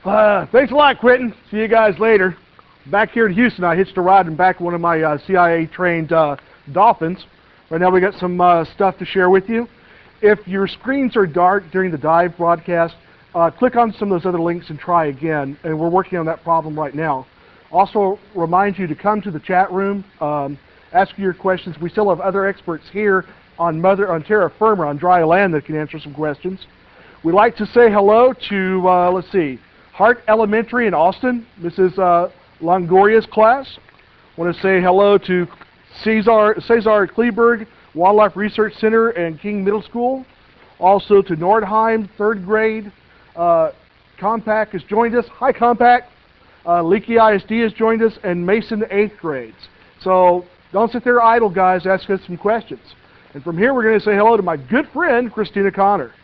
Thanks a lot, Quentin. See you guys later. Back here in Houston, I hitched a ride and back one of my CIA-trained Dolphins. Right now we got some stuff to share with you. If your screens are dark during the dive broadcast, click on some of those other links and try again, and we're working on that problem right now. Also remind you to come to the chat room, ask your questions. We still have other experts here on terra firma, on dry land, that can answer some questions. We'd like to say hello to, let's see, Hart Elementary in Austin. This is Longoria's class. Want to say hello to Cesar Kleberg Wildlife Research Center and King Middle School. Also to Nordheim, 3rd grade. Compaq has joined us. Hi, Compaq. Leakey ISD has joined us, and Mason, 8th grades. So don't sit there idle, guys. Ask us some questions. And from here, we're going to say hello to my good friend, Christina Connor.